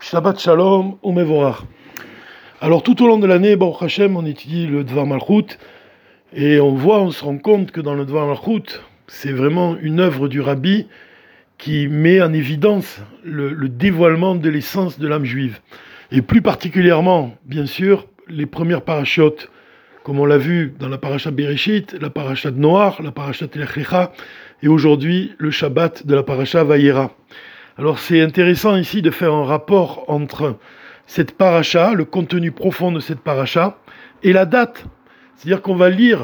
Shabbat Shalom ou Mevorach. Alors tout au long de l'année, Baruch Hashem, on étudie le Dvar Malchut et on se rend compte que dans le Dvar Malchut, c'est vraiment une œuvre du Rabbi qui met en évidence le dévoilement de l'essence de l'âme juive. Et plus particulièrement, bien sûr, les premières parachiotes, comme on l'a vu dans la paracha Bereshit, la paracha de Noach, la paracha Lech Lecha, et aujourd'hui le Shabbat de la paracha Vayera. Alors c'est intéressant ici de faire un rapport entre cette paracha, le contenu profond de cette paracha, et la date. C'est-à-dire qu'on va lire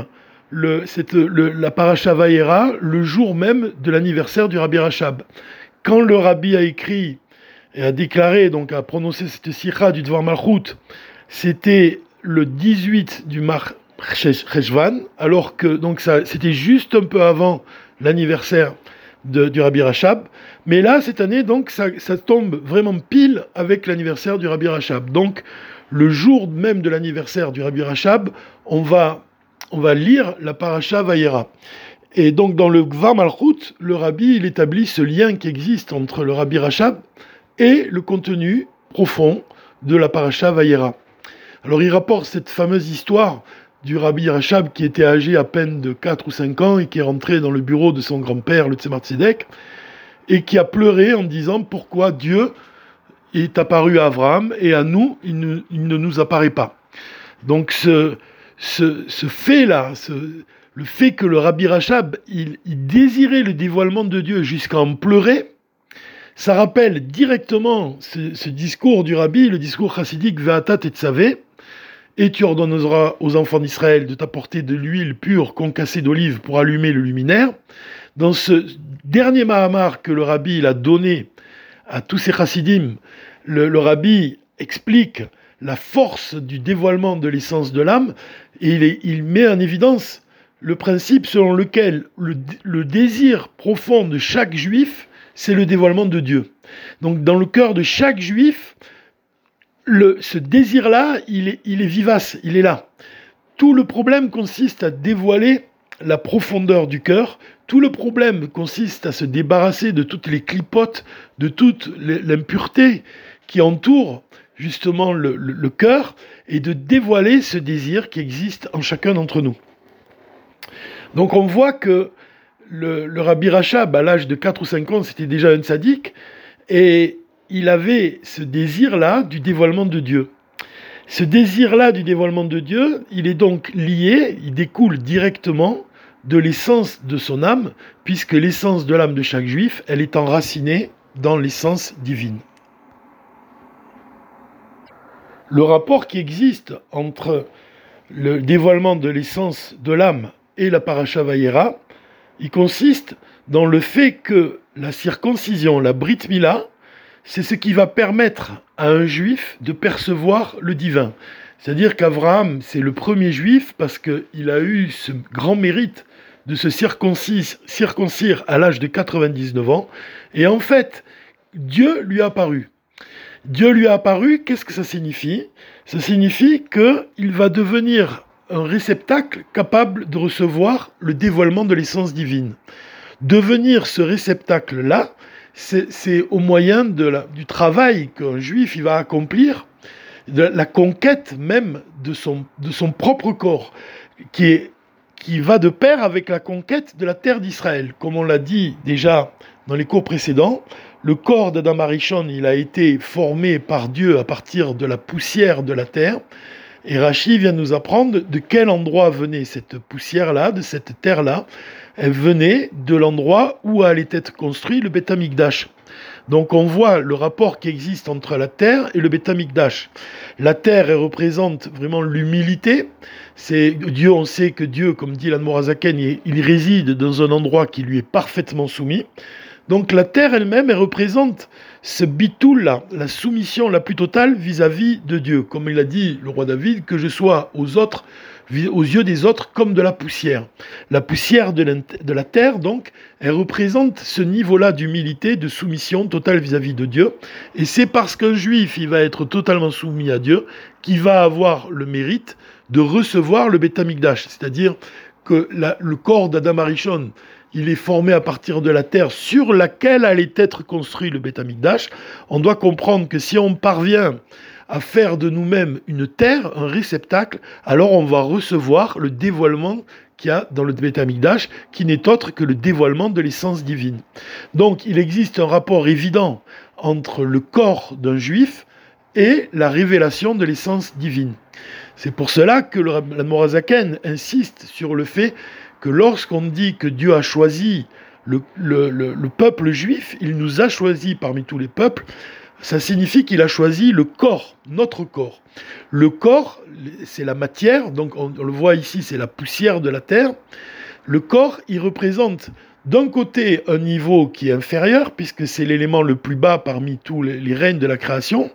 la paracha Vayera le jour même de l'anniversaire du Rabbi Rachab. Quand le Rabbi a écrit et a déclaré, donc a prononcé cette sikha du Dvar Malchut, c'était le 18 du Mar Cheshvan, alors que donc c'était juste un peu avant l'anniversaire du Rabbi Rachab, mais là cette année donc ça tombe vraiment pile avec l'anniversaire du Rabbi Rachab. Donc le jour même de l'anniversaire du Rabbi Rachab, on va lire la paracha Vayera. Et donc dans le Dvar Malchut, le Rabbi il établit ce lien qui existe entre le Rabbi Rachab et le contenu profond de la paracha Vayera. Alors il rapporte cette fameuse histoire du Rabbi Rachab qui était âgé à peine de 4 ou 5 ans et qui est rentré dans le bureau de son grand-père, le Tzemar Tzedek, et qui a pleuré en disant pourquoi Dieu est apparu à Abraham et à nous, il ne nous apparaît pas. Donc ce fait-là, le fait que le Rabbi Rachab, il désirait le dévoilement de Dieu jusqu'à en pleurer, ça rappelle directement ce discours du Rabbi, le discours chassidique Ve'ata tetzavé, et tu ordonneras aux enfants d'Israël de t'apporter de l'huile pure concassée d'olive pour allumer le luminaire. Dans ce dernier Mahamar que le Rabbi il a donné à tous ces chassidim, le Rabbi explique la force du dévoilement de l'essence de l'âme et il met en évidence le principe selon lequel le désir profond de chaque juif, c'est le dévoilement de Dieu. Donc dans le cœur de chaque juif, ce désir-là, il est vivace, il est là. Tout le problème consiste à dévoiler la profondeur du cœur. Tout le problème consiste à se débarrasser de toutes les clipotes, de toute l'impureté qui entoure justement le cœur et de dévoiler ce désir qui existe en chacun d'entre nous. Donc on voit que le Rabbi Rachab, à l'âge de 4 ou 5 ans, c'était déjà un tzaddik, et il avait ce désir-là du dévoilement de Dieu. Ce désir-là du dévoilement de Dieu, il est donc lié, il découle directement de l'essence de son âme, puisque l'essence de l'âme de chaque juif, elle est enracinée dans l'essence divine. Le rapport qui existe entre le dévoilement de l'essence de l'âme et la paracha Vayera, il consiste dans le fait que la circoncision, la Brit Mila, c'est ce qui va permettre à un juif de percevoir le divin. C'est-à-dire qu'Abraham, c'est le premier juif parce qu'il a eu ce grand mérite de se circoncire à l'âge de 99 ans. Et en fait, Dieu lui a apparu. Dieu lui a apparu, qu'est-ce que ça signifie ? Ça signifie qu'il va devenir un réceptacle capable de recevoir le dévoilement de l'essence divine. Devenir ce réceptacle-là, c'est au moyen du travail qu'un juif il va accomplir, de la conquête même de son propre corps, qui va de pair avec la conquête de la terre d'Israël. Comme on l'a dit déjà dans les cours précédents, le corps d'Adam Arishon, il a été formé par Dieu à partir de la poussière de la terre, et Rashi vient nous apprendre de quel endroit venait cette poussière-là, de cette terre-là. Elle venait de l'endroit où allait être construit le Beth Amikdash. Donc on voit le rapport qui existe entre la terre et le Beth Amikdash. La terre, elle représente vraiment l'humilité. C'est Dieu, on sait que Dieu, comme dit l'Admor HaZaken, il réside dans un endroit qui lui est parfaitement soumis. Donc la terre elle-même, elle représente ce bitoul-là, la soumission la plus totale vis-à-vis de Dieu. Comme il a dit le roi David, que je sois aux yeux des autres comme de la poussière. La poussière de la terre, donc, elle représente ce niveau-là d'humilité, de soumission totale vis-à-vis de Dieu. Et c'est parce qu'un juif, il va être totalement soumis à Dieu, qu'il va avoir le mérite de recevoir le Beth Amikdash. C'est-à-dire que le corps d'Adam Arishon, il est formé à partir de la terre sur laquelle allait être construit le Beth Amikdash. On doit comprendre que si on parvient à faire de nous-mêmes une terre, un réceptacle, alors on va recevoir le dévoilement qu'il y a dans le Beth Amikdash, qui n'est autre que le dévoilement de l'essence divine. Donc il existe un rapport évident entre le corps d'un juif et la révélation de l'essence divine. C'est pour cela que l'Admor HaZaken insiste sur le fait que lorsqu'on dit que Dieu a choisi le peuple juif, il nous a choisi parmi tous les peuples, ça signifie qu'il a choisi le corps, notre corps. Le corps, c'est la matière, donc on le voit ici, c'est la poussière de la terre. Le corps, il représente d'un côté un niveau qui est inférieur, puisque c'est l'élément le plus bas parmi tous les règnes de la création.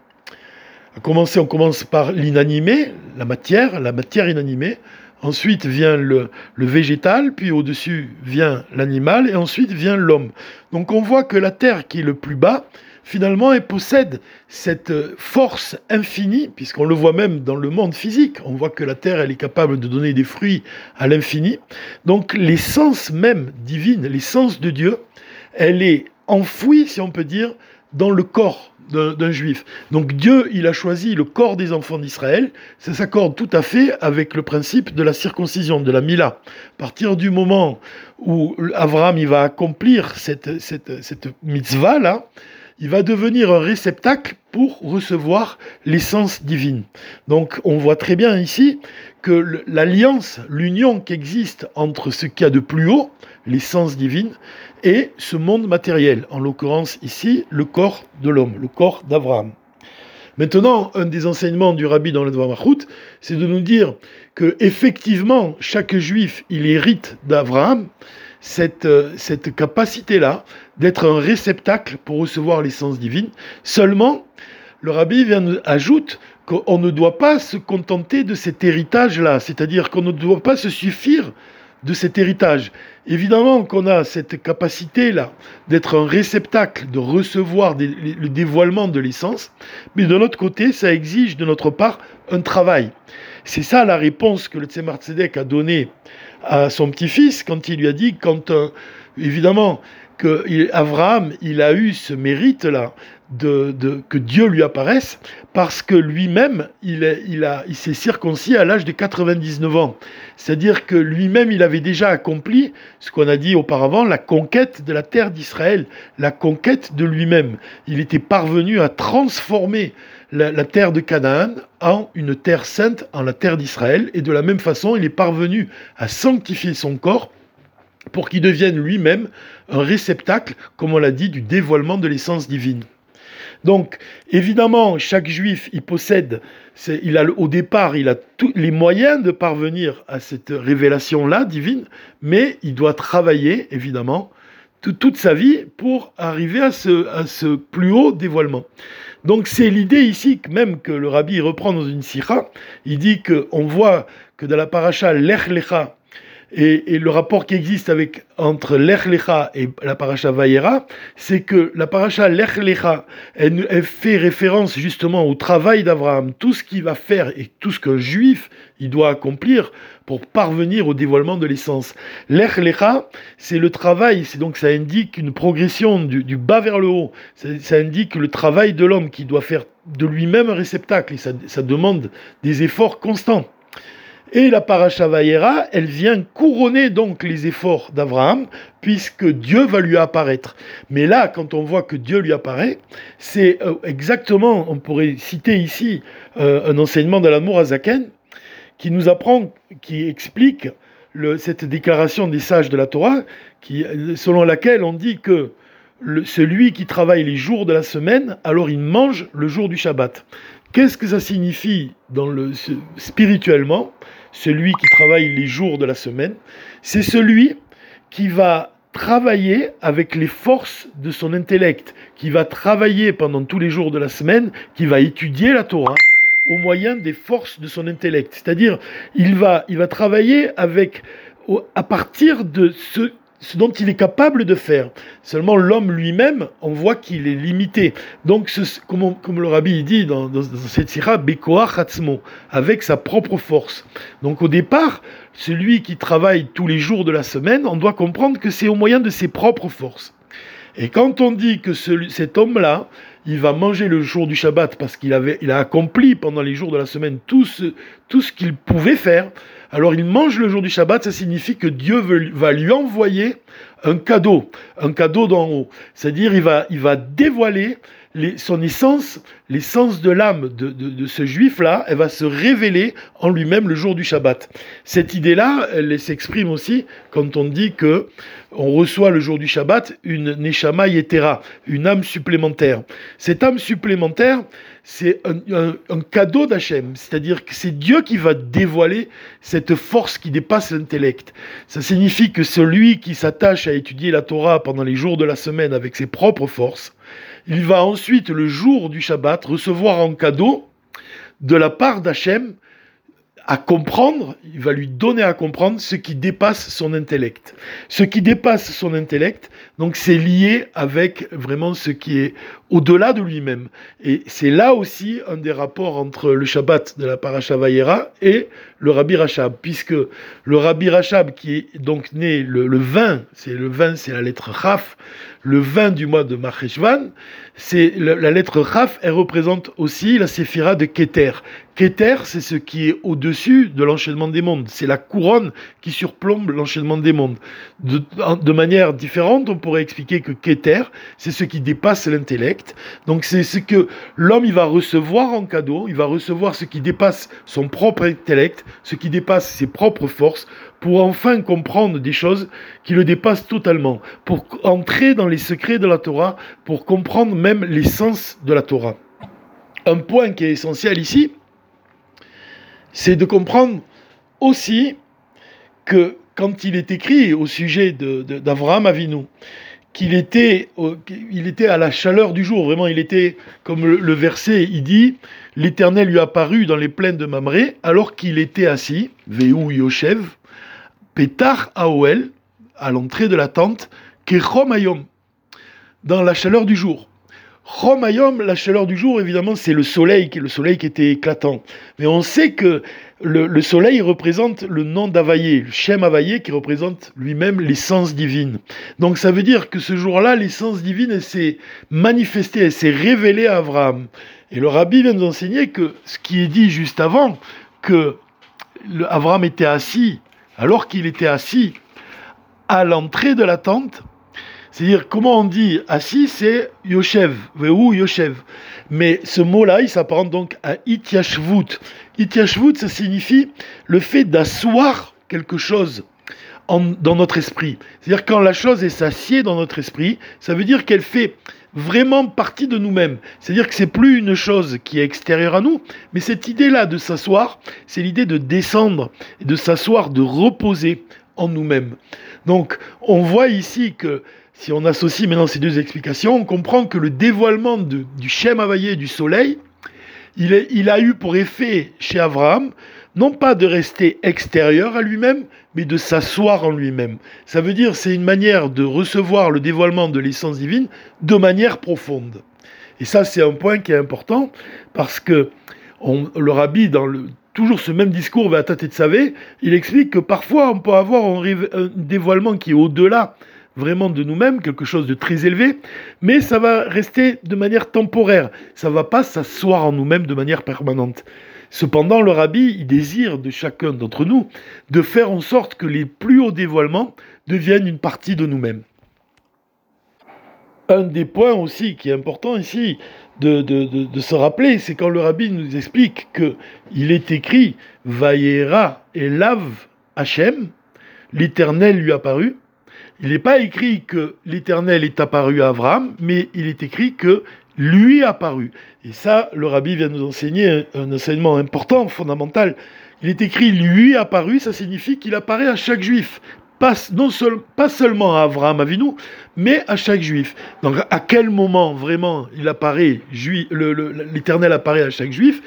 On commence par l'inanimé, la matière inanimée. Ensuite vient le végétal, puis au-dessus vient l'animal, et ensuite vient l'homme. Donc on voit que la terre qui est le plus bas, finalement, elle possède cette force infinie, puisqu'on le voit même dans le monde physique. On voit que la terre, elle est capable de donner des fruits à l'infini. Donc l'essence même divine, l'essence de Dieu, elle est enfouie, si on peut dire, dans le corps d'un juif. Donc Dieu, il a choisi le corps des enfants d'Israël. Ça s'accorde tout à fait avec le principe de la circoncision, de la Mila. À partir du moment où Abraham il va accomplir cette mitzvah-là, il va devenir un réceptacle pour recevoir l'essence divine. Donc on voit très bien ici que l'alliance, l'union qui existe entre ce qu'il y a de plus haut, l'essence divine, et ce monde matériel, en l'occurrence ici, le corps de l'homme, le corps d'Abraham. Maintenant, un des enseignements du Rabbi dans le Dvar Malchut, c'est de nous dire que effectivement, chaque juif, il hérite d'Abraham cette capacité-là d'être un réceptacle pour recevoir l'essence divine. Seulement, le Rabbi ajoute qu'on ne doit pas se contenter de cet héritage-là, c'est-à-dire qu'on ne doit pas se suffire de cet héritage. Évidemment qu'on a cette capacité-là d'être un réceptacle, de recevoir le dévoilement de l'essence, mais de l'autre côté, ça exige de notre part un travail. C'est ça la réponse que le Tzemar Tzedek a donnée à son petit-fils quand il lui a dit, évidemment, que Abraham, il a eu ce mérite-là que Dieu lui apparaisse, parce que lui-même, il s'est circoncis à l'âge de 99 ans. C'est-à-dire que lui-même, il avait déjà accompli ce qu'on a dit auparavant, la conquête de la terre d'Israël, la conquête de lui-même. Il était parvenu à transformer la terre de Canaan en une terre sainte, en la terre d'Israël, et de la même façon, il est parvenu à sanctifier son corps pour qu'il devienne lui-même un réceptacle, comme on l'a dit, du dévoilement de l'essence divine. Donc, évidemment, chaque juif, au départ, il a tous les moyens de parvenir à cette révélation-là divine, mais il doit travailler, évidemment, toute sa vie pour arriver à ce plus haut dévoilement. Donc, c'est l'idée ici, même que le Rabbi reprend dans une sikha, il dit qu'on voit que dans la paracha Lech Lecha, et le rapport qui existe entre Lech Lecha et la paracha Vayera, c'est que la paracha Lech Lecha, elle fait référence justement au travail d'Abraham, tout ce qu'il va faire et tout ce qu'un juif il doit accomplir pour parvenir au dévoilement de l'essence. Lech Lecha, c'est le travail, donc ça indique une progression du bas vers le haut, ça indique le travail de l'homme qui doit faire de lui-même un réceptacle, et ça demande des efforts constants. Et la paracha Vayera, elle vient couronner donc les efforts d'Abraham, puisque Dieu va lui apparaître. Mais là, quand on voit que Dieu lui apparaît, c'est exactement, on pourrait citer ici un enseignement de l'Admor HaZaken, qui explique cette déclaration des sages de la Torah, selon laquelle on dit que celui qui travaille les jours de la semaine, alors il mange le jour du Shabbat. Qu'est-ce que ça signifie spirituellement ? Celui qui travaille les jours de la semaine, c'est celui qui va travailler avec les forces de son intellect, qui va travailler pendant tous les jours de la semaine, qui va étudier la Torah au moyen des forces de son intellect. C'est-à-dire, il va travailler à partir de ce dont il est capable de faire. Seulement l'homme lui-même, on voit qu'il est limité. Donc, comme le Rabbi dit dans cette sira, Bekoach Atzmo, avec sa propre force. Donc au départ, celui qui travaille tous les jours de la semaine, on doit comprendre que c'est au moyen de ses propres forces. Et quand on dit que cet homme-là, il va manger le jour du Shabbat parce qu'il a accompli pendant les jours de la semaine tout ce qu'il pouvait faire, alors il mange le jour du Shabbat, ça signifie que Dieu va lui envoyer un cadeau d'en haut. C'est-à-dire il va dévoiler son essence, l'essence de l'âme de ce juif-là, elle va se révéler en lui-même le jour du Shabbat. Cette idée-là, elle s'exprime aussi quand on dit que on reçoit le jour du Shabbat une Neshama Yetera, une âme supplémentaire. Cette âme supplémentaire, c'est un cadeau d'Hachem, c'est-à-dire que c'est Dieu qui va dévoiler cette force qui dépasse l'intellect. Ça signifie que celui qui s'attache à étudier la Torah pendant les jours de la semaine avec ses propres forces, il va ensuite, le jour du Shabbat, recevoir en cadeau de la part d'Hachem à comprendre, il va lui donner à comprendre ce qui dépasse son intellect. Ce qui dépasse son intellect, donc c'est lié avec vraiment ce qui est au-delà de lui-même. Et c'est là aussi un des rapports entre le Shabbat de la Parasha Vayera et le Rabbi Rachab, puisque le Rabbi Rachab, qui est donc né le 20, c'est la lettre Chaf, le 20 du mois de Marcheshvan, c'est la lettre Chaf, elle représente aussi la séphira de Keter. Keter, c'est ce qui est au-dessus de l'enchaînement des mondes. C'est la couronne qui surplombe l'enchaînement des mondes. De manière différente, on pourrait expliquer que Keter, c'est ce qui dépasse l'intellect. Donc c'est ce que l'homme il va recevoir en cadeau, il va recevoir ce qui dépasse son propre intellect, ce qui dépasse ses propres forces, pour enfin comprendre des choses qui le dépassent totalement, pour entrer dans les secrets de la Torah, pour comprendre même l'essence de la Torah. Un point qui est essentiel ici, c'est de comprendre aussi que quand il est écrit au sujet d'Avraham Avinu, qu'il était à la chaleur du jour, vraiment il était, comme le verset il dit, l'Éternel lui apparut dans les plaines de Mamré, alors qu'il était assis, Veu Yoshev, Petar Aoel, à l'entrée de la tente, Kechom Hayom, dans la chaleur du jour. Chom Hayom, la chaleur du jour, évidemment, c'est le soleil qui était éclatant. Mais on sait que le soleil représente le nom d'Havaïe, le Shem Havaïe qui représente lui-même l'essence divine. Donc ça veut dire que ce jour-là, l'essence divine, elle s'est manifestée, elle s'est révélée à Abraham. Et le Rabbi vient nous enseigner que ce qui est dit juste avant, que Abraham était assis, alors qu'il était assis à l'entrée de la tente, c'est-à-dire, comment on dit assis, c'est Yoshev, Veu Yoshev. Mais ce mot-là, il s'apparente donc à Ityashvut. Ityashvut, ça signifie le fait d'asseoir quelque chose dans notre esprit. C'est-à-dire, quand la chose est s'assied dans notre esprit, ça veut dire qu'elle fait vraiment partie de nous-mêmes. C'est-à-dire que c'est plus une chose qui est extérieure à nous, mais cette idée-là de s'asseoir, c'est l'idée de descendre, et de s'asseoir, de reposer en nous-mêmes. Donc, on voit ici que si on associe maintenant ces deux explications, on comprend que le dévoilement du Shem Havaïe du soleil, il a eu pour effet chez Abraham, non pas de rester extérieur à lui-même, mais de s'asseoir en lui-même. Ça veut dire c'est une manière de recevoir le dévoilement de l'essence divine de manière profonde. Et ça, c'est un point qui est important, parce que le Rabbi, toujours ce même discours, Ve'ata Tetzavé, il explique que parfois on peut avoir un dévoilement qui est au-delà vraiment de nous-mêmes, quelque chose de très élevé, mais ça va rester de manière temporaire, ça ne va pas s'asseoir en nous-mêmes de manière permanente. Cependant, le Rabbi, il désire de chacun d'entre nous de faire en sorte que les plus hauts dévoilements deviennent une partie de nous-mêmes. Un des points aussi qui est important ici de se rappeler, c'est quand le Rabbi nous explique qu'il est écrit « Vayera elav Hashem », l'Éternel lui apparut. Il n'est pas écrit que l'Éternel est apparu à Abraham, mais il est écrit que lui est apparu. Et ça, le Rabbi vient nous enseigner un enseignement important, fondamental. Il est écrit lui est apparu, ça signifie qu'il apparaît à chaque juif. Pas seulement à Abraham Avinu, mais à chaque juif. Donc à quel moment vraiment il apparaît, l'Éternel apparaît à chaque juif?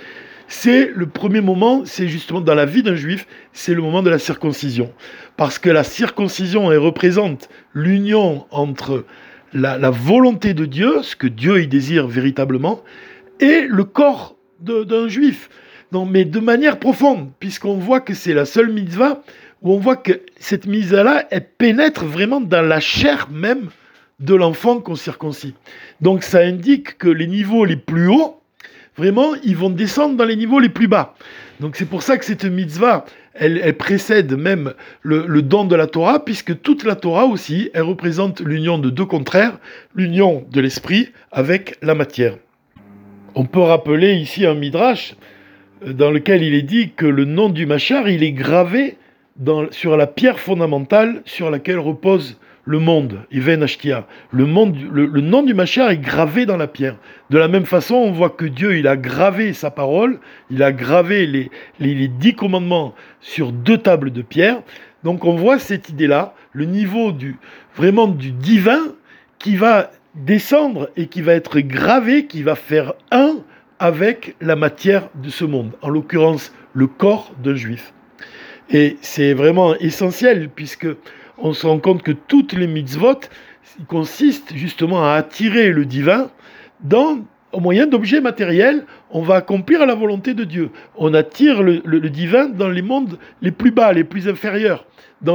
c'est le premier moment, c'est justement dans la vie d'un juif, c'est le moment de la circoncision. Parce que la circoncision, elle représente l'union entre la volonté de Dieu, ce que Dieu y désire véritablement, et le corps d'un juif. Non, mais de manière profonde, puisqu'on voit que c'est la seule mitzvah où on voit que cette mitzvah-là, elle pénètre vraiment dans la chair même de l'enfant qu'on circoncis. Donc ça indique que les niveaux les plus hauts, vraiment, ils vont descendre dans les niveaux les plus bas. Donc c'est pour ça que cette mitzvah, elle précède même le don de la Torah, puisque toute la Torah aussi, elle représente l'union de deux contraires, l'union de l'esprit avec la matière. On peut rappeler ici un midrash dans lequel il est dit que le nom du Machar, il est gravé sur la pierre fondamentale sur laquelle repose le monde, Even Ashkia. Le nom du Machar est gravé dans la pierre. De la même façon, on voit que Dieu, il a gravé sa parole, il a gravé les 10 commandements sur 2 tables de pierre. Donc on voit cette idée-là, le niveau vraiment du divin qui va descendre et qui va être gravé, qui va faire un avec la matière de ce monde, en l'occurrence le corps d'un juif. Et c'est vraiment essentiel, puisque on se rend compte que toutes les mitzvot consistent justement à attirer le divin au moyen d'objets matériels. On va accomplir la volonté de Dieu. On attire le divin dans les mondes les plus bas, les plus inférieurs.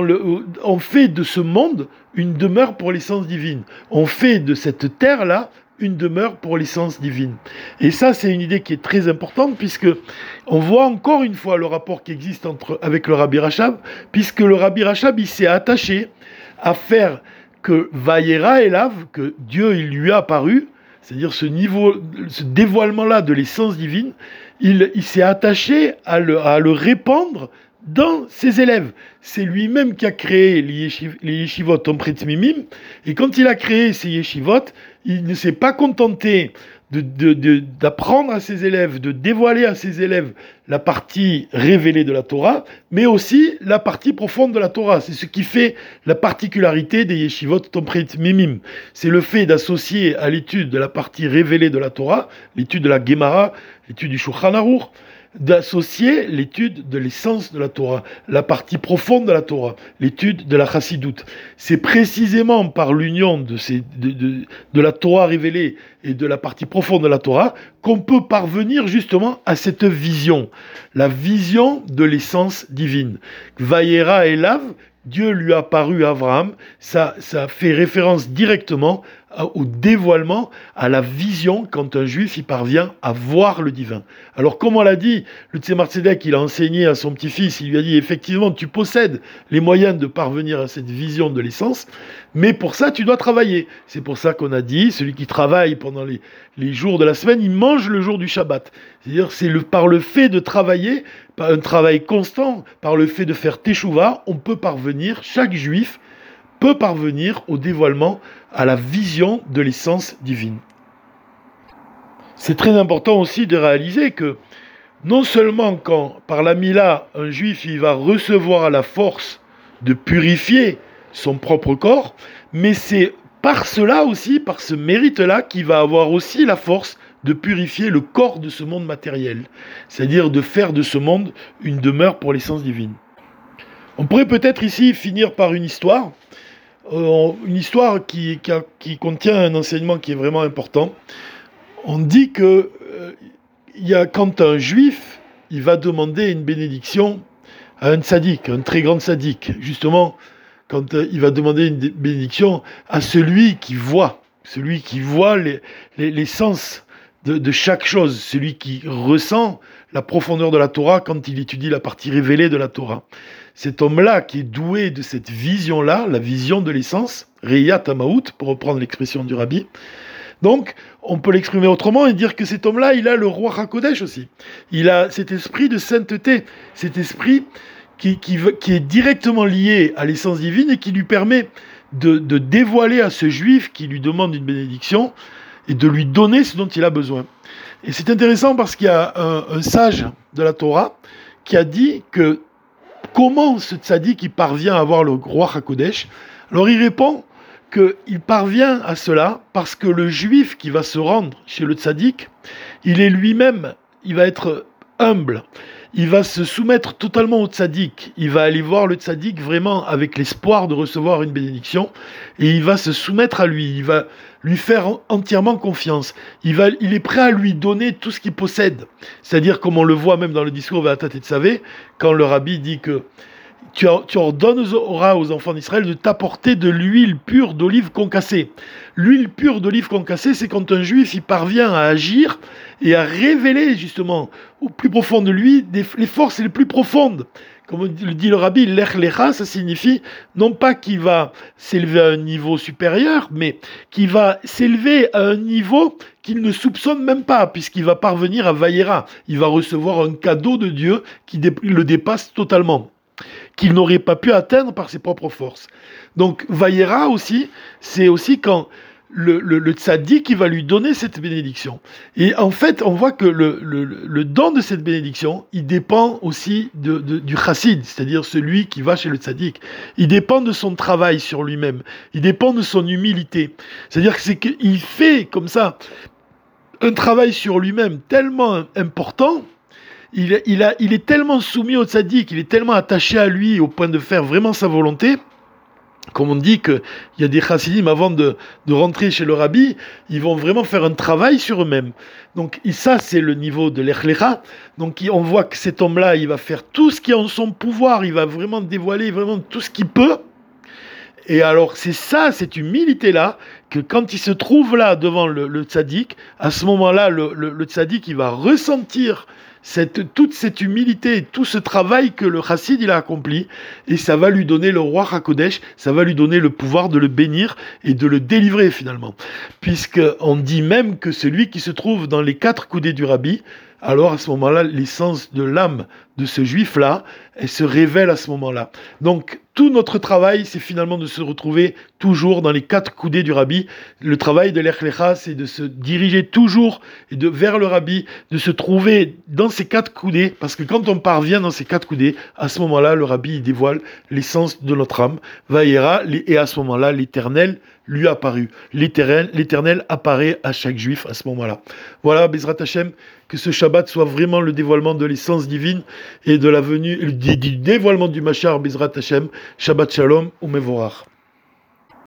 On fait de ce monde une demeure pour l'essence divine. On fait de cette terre-là une demeure pour l'essence divine. Et ça, c'est une idée qui est très importante, puisque on voit encore une fois le rapport qui existe avec le Rabbi Rachab, puisque le Rabbi Rachab, il s'est attaché à faire que Vayera Elav, que Dieu il lui a apparu, c'est-à-dire ce dévoilement-là de l'essence divine, il s'est attaché à le répandre dans ses élèves. C'est lui-même qui a créé les yeshivot en Mimim, et quand il a créé ces yeshivot, il ne s'est pas contenté d'apprendre à ses élèves, de dévoiler à ses élèves la partie révélée de la Torah, mais aussi la partie profonde de la Torah. C'est ce qui fait la particularité des yeshivot Tomrit Mimim. C'est le fait d'associer à l'étude de la partie révélée de la Torah, l'étude de la Gemara, l'étude du Shulchan Aruch, d'associer l'étude de l'essence de la Torah, la partie profonde de la Torah, l'étude de la Chassidoute. C'est précisément par l'union de la Torah révélée et de la partie profonde de la Torah qu'on peut parvenir justement à cette vision, la vision de l'essence divine. Vayera Elav, Dieu lui a apparu à Abraham, ça fait référence directement au dévoilement, à la vision, quand un juif y parvient à voir le divin. Alors comme on l'a dit, le Tzemar Tzedek, il a enseigné à son petit-fils, il lui a dit effectivement tu possèdes les moyens de parvenir à cette vision de l'essence, mais pour ça tu dois travailler. C'est pour ça qu'on a dit, celui qui travaille pendant les jours de la semaine, il mange le jour du Shabbat. C'est-à-dire par le fait de travailler, par un travail constant, par le fait de faire Teshuvah, on peut parvenir, chaque juif peut parvenir au dévoilement, à la vision de l'essence divine. C'est très important aussi de réaliser que non seulement quand par la Mila, un juif il va recevoir la force de purifier son propre corps, mais c'est par cela aussi, par ce mérite-là, qu'il va avoir aussi la force de purifier le corps de ce monde matériel, c'est-à-dire de faire de ce monde une demeure pour l'essence divine. On pourrait peut-être ici finir par une histoire qui contient un enseignement qui est vraiment important. On dit que quand un juif il va demander une bénédiction à un tzaddik, un très grand tzaddik, justement, quand il va demander une bénédiction à celui qui voit les sens de chaque chose, celui qui ressent la profondeur de la Torah quand il étudie la partie révélée de la Torah. Cet homme-là qui est doué de cette vision-là, la vision de l'essence, Reya Tamaout, pour reprendre l'expression du Rabbi. Donc, on peut l'exprimer autrement et dire que cet homme-là, il a le roi HaKodesh aussi. Il a cet esprit de sainteté, cet esprit qui est directement lié à l'essence divine et qui lui permet de dévoiler à ce juif qui lui demande une bénédiction et de lui donner ce dont il a besoin. Et c'est intéressant parce qu'il y a un sage de la Torah qui a dit que comment ce tzaddik il parvient à avoir le roi HaKodesh. Alors il répond qu'il parvient à cela parce que le juif qui va se rendre chez le tzaddik, il va être humble. Il va se soumettre totalement au tzaddik. Il va aller voir le tzaddik vraiment avec l'espoir de recevoir une bénédiction. Et il va se soumettre à lui. Il va lui faire entièrement confiance. Il est prêt à lui donner tout ce qu'il possède. C'est-à-dire, comme on le voit même dans le discours Ve'ata Tetzavé, quand le rabbi dit que tu ordonneras aux enfants d'Israël de t'apporter de l'huile pure d'olive concassée. L'huile pure d'olive concassée, c'est quand un juif il parvient à agir et à révéler justement au plus profond de lui les forces les plus profondes. Comme le dit le rabbi, l'ech lecha, ça signifie non pas qu'il va s'élever à un niveau supérieur, mais qu'il va s'élever à un niveau qu'il ne soupçonne même pas, puisqu'il va parvenir à Vayera. Il va recevoir un cadeau de Dieu qui le dépasse totalement, qu'il n'aurait pas pu atteindre par ses propres forces. Donc, Vayera aussi, c'est aussi quand le tzaddik qui va lui donner cette bénédiction. Et en fait, on voit que le don de cette bénédiction, il dépend aussi du chassid, c'est-à-dire celui qui va chez le tzaddik. Il dépend de son travail sur lui-même. Il dépend de son humilité. C'est-à-dire que qu'il fait comme ça un travail sur lui-même tellement important. Il est tellement soumis au tzaddik, il est tellement attaché à lui au point de faire vraiment sa volonté, comme on dit qu'il y a des chassidim avant de rentrer chez le rabbi, ils vont vraiment faire un travail sur eux-mêmes. Donc ça c'est le niveau de l'echlecha. Donc on voit que cet homme-là, il va faire tout ce qui est en son pouvoir, il va vraiment dévoiler vraiment tout ce qu'il peut. Et alors c'est ça, cette humilité-là, que quand il se trouve là devant le tzaddik, à ce moment-là, le tzaddik, il va ressentir toute cette humilité, tout ce travail que le chassid il a accompli, et ça va lui donner le roi HaKodesh, ça va lui donner le pouvoir de le bénir et de le délivrer finalement. Puisqu'on dit même que celui qui se trouve dans les 4 coudées du rabbi, alors à ce moment-là, l'essence de l'âme de ce juif-là, elle se révèle à ce moment-là. Donc tout notre travail, c'est finalement de se retrouver toujours dans les 4 coudées du rabbi. Le travail de l'Echlecha, c'est de se diriger toujours vers le rabbi, de se trouver dans ces 4 coudées, parce que quand on parvient dans ces 4 coudées, à ce moment-là, le rabbi il dévoile l'essence de notre âme, Vayera, et à ce moment-là, l'Éternel lui apparut. L'Éternel apparaît à chaque juif à ce moment-là. Voilà, Bezrat Hashem, que ce Shabbat soit vraiment le dévoilement de l'essence divine et de la venue, du dévoilement du Mashiach, Bezrat Hashem, Shabbat Shalom, Umevorach.